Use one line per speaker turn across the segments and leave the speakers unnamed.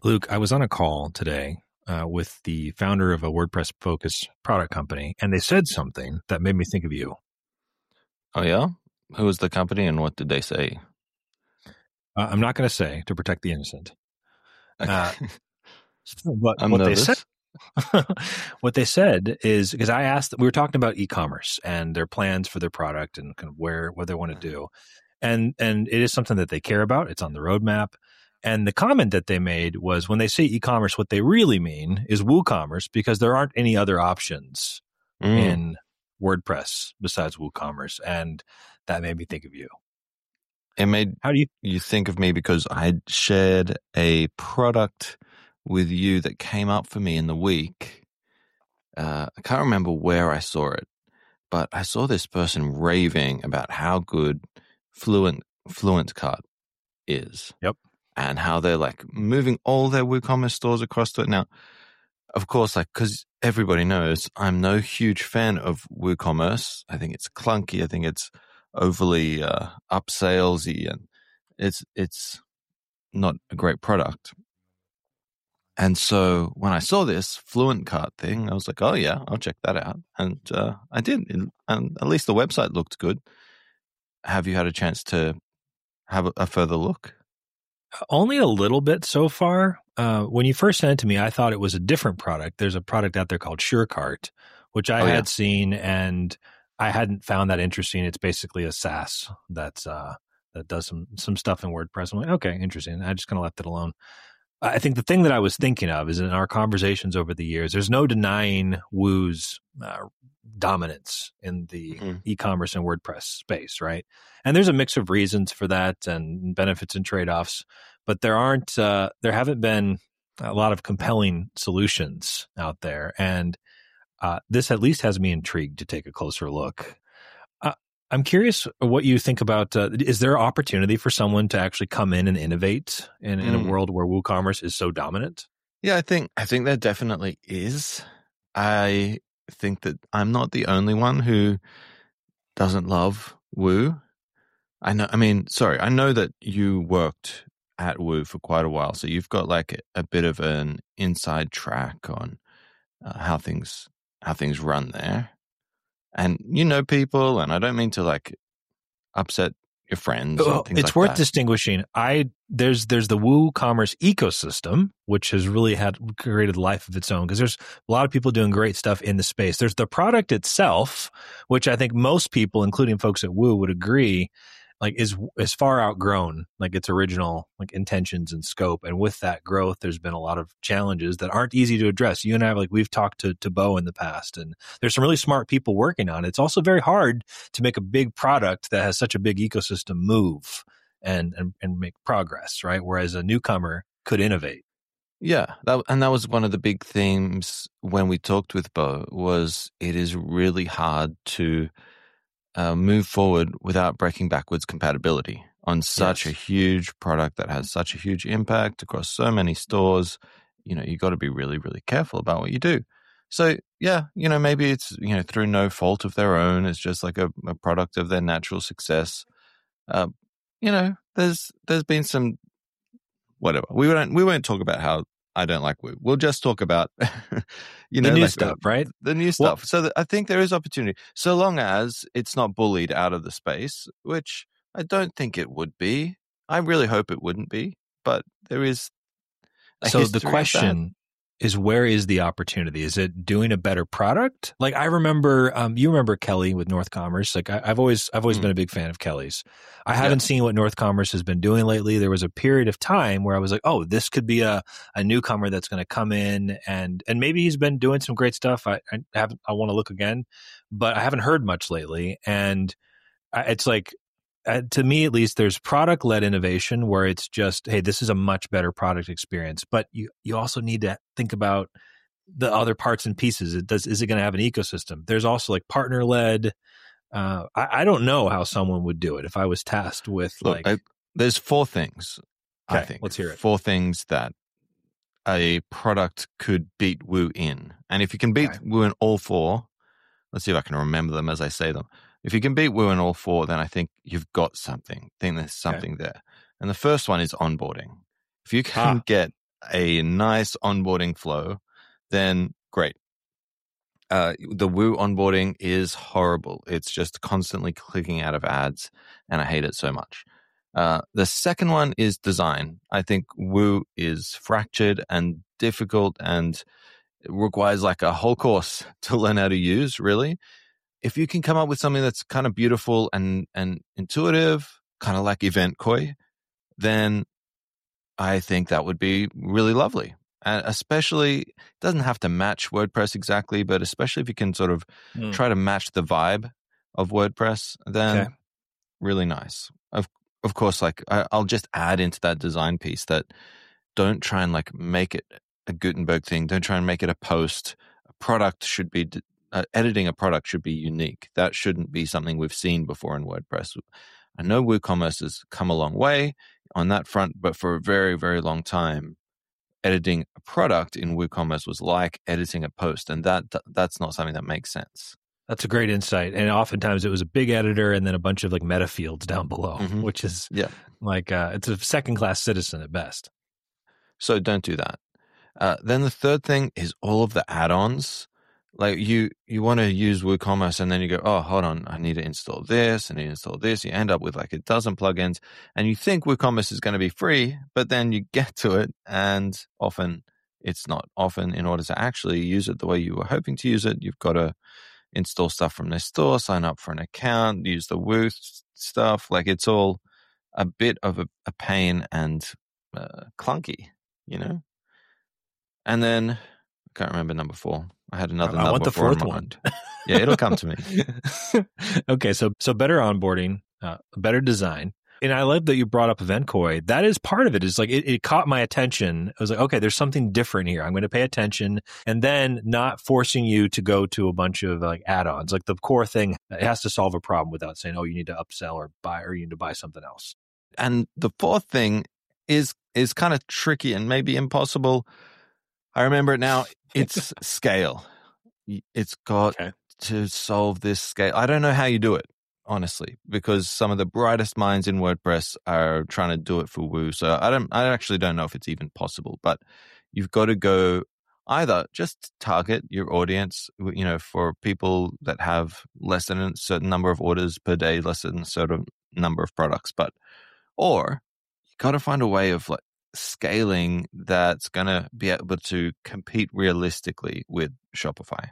Luke, I was on a call today with the founder of a WordPress focused product company, and they said something that made me think of you.
Oh, yeah? Who was the company and what did they say?
I'm not going to say to protect the innocent.
Okay.
But
I'm
what they said,
nervous.
what they said is because I asked, we were talking about e-commerce and their plans for their product and kind of what they want to do, and it is something that they care about. It's on the roadmap. And the comment that they made was when they say e-commerce, what they really mean is WooCommerce because there aren't any other options in WordPress besides WooCommerce, and that made me think of you.
It made
How do
you think of me because I shared a product with you that came up for me in the week. I can't remember where I saw it, but I saw this person raving about how good Fluent Cart is.
Yep.
And how they're like moving all their WooCommerce stores across to it. Now, of course, like, because everybody knows I'm no huge fan of WooCommerce. I think it's clunky. I think it's overly upsalesy, and it's not a great product. And so when I saw this Fluent Cart thing, I was like, oh yeah, I'll check that out. And I did. And at least the website looked good. Have you had a chance to have a further look?
Only a little bit so far. When you first sent it to me, I thought it was a different product. There's a product out there called SureCart, which I had seen, and I hadn't found that interesting. It's basically a SaaS that does some stuff in WordPress. I'm like, okay, interesting. I just kind of left it alone. I think the thing that I was thinking of is in our conversations over the years, there's no denying Woo's dominance in the e-commerce and WordPress space, right? And there's a mix of reasons for that and benefits and trade-offs, but there haven't been a lot of compelling solutions out there. And this at least has me intrigued to take a closer look. I'm curious what you think about, is there opportunity for someone to actually come in and innovate in a world where WooCommerce is so dominant?
Yeah, I think there definitely is. I think that I'm not the only one who doesn't love Woo. I know that you worked at Woo for quite a while, so you've got like a bit of an inside track on how things run there. And you know people, and I don't mean to like upset your friends or things
it's
like
worth
that.
distinguishing. There's the WooCommerce ecosystem, which has really created a life of its own because there's a lot of people doing great stuff in the space. There's the product itself, which I think most people, including folks at Woo, would agree like is far outgrown like its original like intentions and scope. And with that growth, there's been a lot of challenges that aren't easy to address. You and I, like we've talked to Bo in the past, and there's some really smart people working on it. It's also very hard to make a big product that has such a big ecosystem move and make progress, right? Whereas a newcomer could innovate.
Yeah, that was one of the big themes when we talked with Bo, was it is really hard to move forward without breaking backwards compatibility on such a huge product that has such a huge impact across so many stores. You know, you got to be really, really careful about what you do. So yeah, you know, maybe it's, you know, through no fault of their own. It's just like a product of their natural success. You know, there's been some whatever. We won't talk about how I don't like Woo. We'll just talk about, you know,
the new
like
stuff, right?
The new stuff. So I think there is opportunity, so long as it's not bullied out of the space, which I don't think it would be. I really hope it wouldn't be, but there is.
So the question is, where is the opportunity? Is it doing a better product? Like I remember, you remember Kelly with North Commerce. Like I've always been a big fan of Kelly's. I haven't seen what North Commerce has been doing lately. There was a period of time where I was like, oh, this could be a newcomer that's going to come in and maybe he's been doing some great stuff. I want to look again, but I haven't heard much lately. And it's like, to me, at least, there's product-led innovation where it's just, hey, this is a much better product experience. But you also need to think about the other parts and pieces. Is it going to have an ecosystem? There's also like partner-led. I don't know how someone would do it if I was tasked with
there's 4 things.
Okay,
I think
let's hear it.
4 things that a product could beat Woo in, and if you can beat Woo in all 4, let's see if I can remember them as I say them. If you can beat Woo in all 4, then I think you've got something. I think there's something there. And the first one is onboarding. If you can get a nice onboarding flow, then great. The Woo onboarding is horrible. It's just constantly clicking out of ads, and I hate it so much. The second one is design. I think Woo is fractured and difficult, and it requires like a whole course to learn how to use, really. If you can come up with something that's kind of beautiful and intuitive, kind of like Event Koi, then I think that would be really lovely. And especially, it doesn't have to match WordPress exactly, but especially if you can sort of try to match the vibe of WordPress, then really nice. Of course, like I'll just add into that design piece that don't try and like make it a Gutenberg thing. Don't try and make it a post. A product should be editing a product should be unique. That shouldn't be something we've seen before in WordPress. I know WooCommerce has come a long way on that front, but for a very, very long time, editing a product in WooCommerce was like editing a post, and that's not something that makes sense.
That's a great insight. And oftentimes it was a big editor and then a bunch of like meta fields down below, which is like it's a second-class citizen at best.
So don't do that. Then the third thing is all of the add-ons. Like you want to use WooCommerce and then you go, oh, hold on, I need to install this, I need to install this. You end up with like a dozen plugins and you think WooCommerce is going to be free, but then you get to it and often it's not. Often in order to actually use it the way you were hoping to use it, you've got to install stuff from their store, sign up for an account, use the Woo stuff. Like it's all a bit of a pain and clunky, you know? And then I can't remember number 4. I had another number.
I want the 4th one.
Yeah, it'll come to me.
Okay, so better onboarding, better design. And I love that you brought up Event Koi. That is part of it. It's like it caught my attention. I was like, okay, there's something different here. I'm going to pay attention. And then not forcing you to go to a bunch of like add-ons. Like the core thing, it has to solve a problem without saying, oh, you need to upsell or buy, or you need to buy something else.
And the 4th thing is kind of tricky and maybe impossible. I remember it now. It's scale. It's got to solve this scale. I don't know how you do it, honestly, because some of the brightest minds in WordPress are trying to do it for Woo. So I actually don't know if it's even possible, but you've got to go either just target your audience, you know, for people that have less than a certain number of orders per day, less than a certain number of products, or you got to find a way of like scaling that's going to be able to compete realistically with Shopify.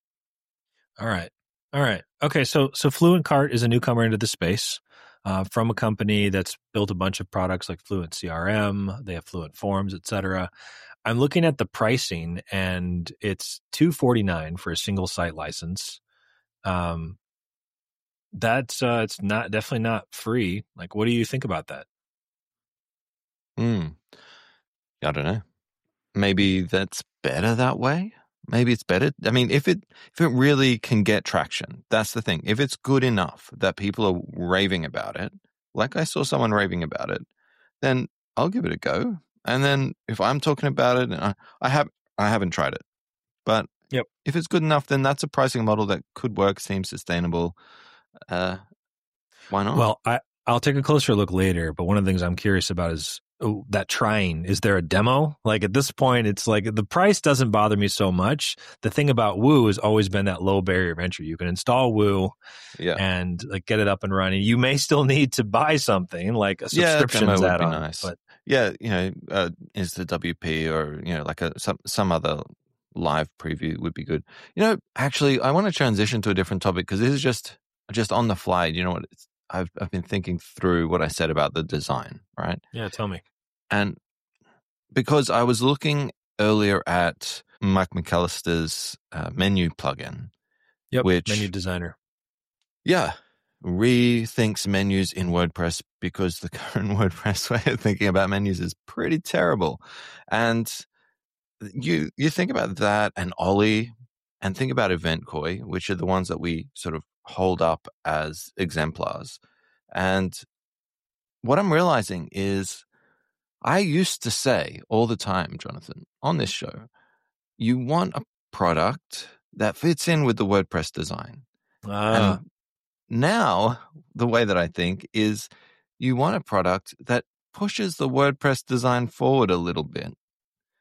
All right. Okay, so Fluent Cart is a newcomer into the space from a company that's built a bunch of products like Fluent CRM. They have Fluent Forms, etc. I'm looking at the pricing, and it's $249 for a single site license. That's it's not definitely not free. Like, what do you think about that?
I don't know. Maybe that's better that way. Maybe it's better. I mean, if it really can get traction, that's the thing. If it's good enough that people are raving about it, like I saw someone raving about it, then I'll give it a go. And then if I'm talking about it, and I haven't tried it, but if it's good enough, then that's a pricing model that could work, seems sustainable. Why not?
Well, I'll take a closer look later, but one of the things I'm curious about is that trying. Is there a demo? Like at this point, it's like the price doesn't bother me so much. The thing about Woo has always been that low barrier of entry. You can install Woo and like get it up and running. You may still need to buy something like a subscription add-on.
Nice. But is the WP or like some other live preview would be good. Actually, I want to transition to a different topic because this is just on the fly. You know what? I've been thinking through what I said about the design, right?
Yeah, tell me.
And because I was looking earlier at Mike McAllister's menu plugin, which
Menu Designer.
Yeah, rethinks menus in WordPress because the current WordPress way of thinking about menus is pretty terrible. And you think about that and Ollie and think about Event Koi, which are the ones that we sort of hold up as exemplars. And what I'm realizing is I used to say all the time, Jonathan, on this show, you want a product that fits in with the WordPress design. And now the way that I think is you want a product that pushes the WordPress design forward a little bit.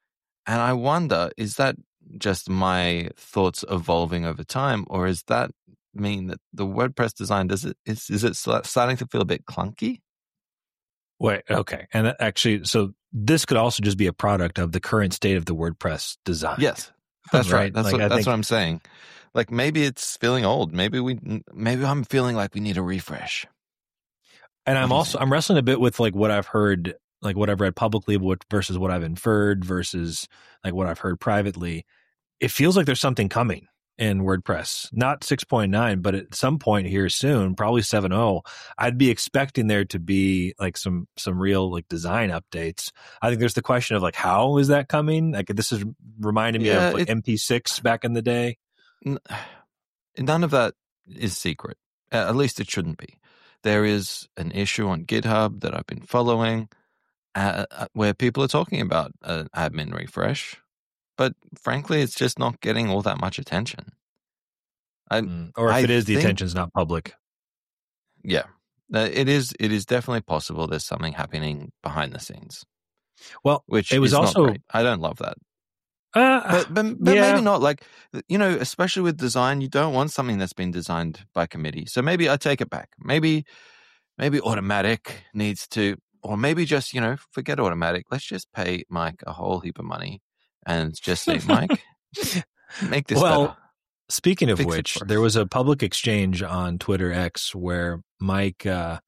And I wonder, is that just my thoughts evolving over time, or does that mean that the WordPress design, is it starting to feel a bit clunky?
Wait, okay. And actually, so this could also just be a product of the current state of the WordPress design.
Yes, that's right. That's
like,
what I'm saying. Like maybe it's feeling old. Maybe I'm feeling like we need a refresh.
And I'm wrestling a bit with like what I've heard, like what I've read publicly versus what I've inferred versus like what I've heard privately. It feels like there's something coming in WordPress, not 6.9, but at some point here soon, probably 7.0, I'd be expecting there to be like some real like design updates. I think there's the question of like, how is that coming? Like this is reminding me of like MP6 back in the day.
None of that is secret. At least it shouldn't be. There is an issue on GitHub that I've been following where people are talking about an admin refresh. But frankly, it's just not getting all that much attention.
Or if the attention's not public.
Yeah, it is. It is definitely possible there's something happening behind the scenes.
Well,
which
it was also
not great. I don't love that. But maybe not. Like, especially with design, you don't want something that's been designed by committee. So maybe I take it back. Maybe Automatic needs to, or maybe just forget Automatic. Let's just pay Mike a whole heap of money. And just say, Mike, make this better.
Speaking of which, there was a public exchange on Twitter X where Mike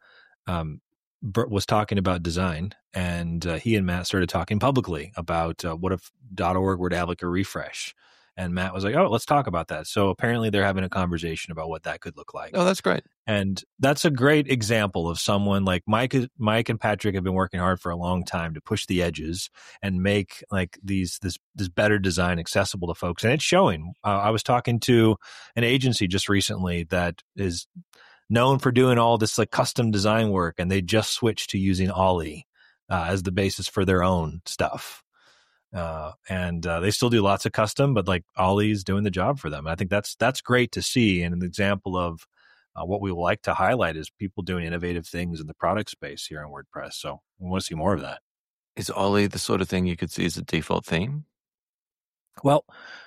was talking about design, and he and Matt started talking publicly about what if .org were to have like a refresh. And Matt was like, oh, let's talk about that. So apparently they're having a conversation about what that could look like.
Oh, that's great.
And that's a great example of someone like Mike and Patrick have been working hard for a long time to push the edges and make like this better design accessible to folks. And it's showing. I was talking to an agency just recently that is known for doing all this like custom design work, and they just switched to using Ollie as the basis for their own stuff. And they still do lots of custom, but like Ollie's doing the job for them. I think that's great to see, and an example of what we like to highlight is people doing innovative things in the product space here on WordPress. So we want to see more of that.
Is Ollie the sort of thing you could see as a default theme?
Well,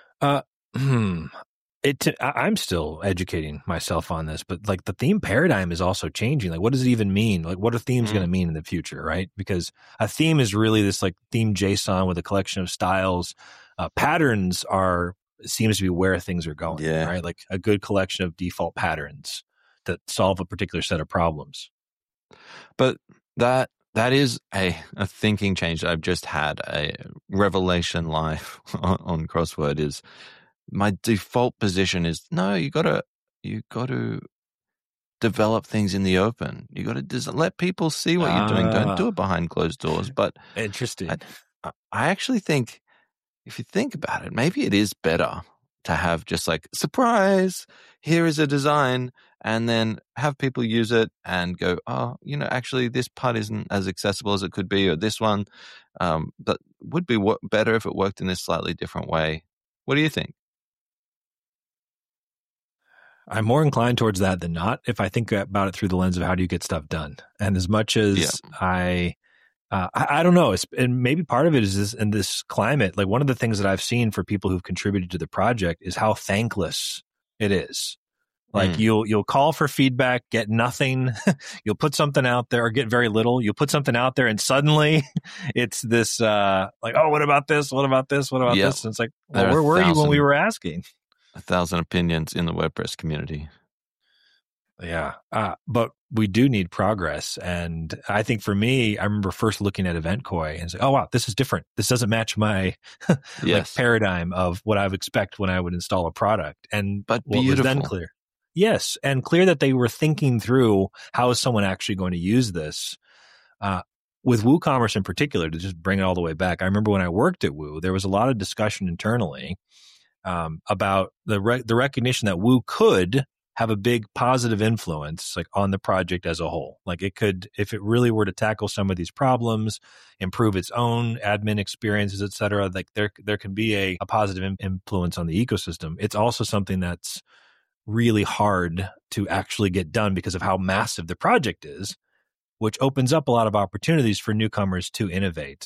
I'm still educating myself on this, but like the theme paradigm is also changing. Like, what does it even mean? Like, what are themes going to mean in the future, right? Because a theme is really this like theme JSON with a collection of styles. Patterns seems to be where things are going, right? Like a good collection of default patterns that solve a particular set of problems.
But that is a thinking change that I've just had, a revelation live on Crossword is, my default position is no. You got to develop things in the open. You got to let people see what you're doing. Don't do it behind closed doors. But
interesting.
I actually think, if you think about it, maybe it is better to have just like surprise. Here is a design, and then have people use it and go, oh, actually this part isn't as accessible as it could be, or this one, but would be better if it worked in this slightly different way. What do you think?
I'm more inclined towards that than not, if I think about it through the lens of how do you get stuff done. And as much as I don't know, and maybe part of it is this, in this climate, like one of the things that I've seen for people who've contributed to the project is how thankless it is. Like you'll call for feedback, get nothing. You'll put something out there or get very little. You'll put something out there and suddenly it's this like, oh, what about this? What about this? What about this? And it's like, well, where were you when we were asking?
1,000 opinions in the WordPress community.
Yeah. But we do need progress. And I think for me, I remember first looking at EventKoi and saying, oh, wow, this is different. This doesn't match my like paradigm of what I would expect when I would install a product. But what was then clear. Yes. And clear that they were thinking through how is someone actually going to use this. With WooCommerce in particular, to just bring it all the way back, I remember when I worked at Woo, there was a lot of discussion internally about the recognition that Woo could have a big positive influence like on the project as a whole. Like it could, if it really were to tackle some of these problems, improve its own admin experiences, et cetera, like there can be a positive influence on the ecosystem. It's also something that's really hard to actually get done because of how massive the project is, which opens up a lot of opportunities for newcomers to innovate.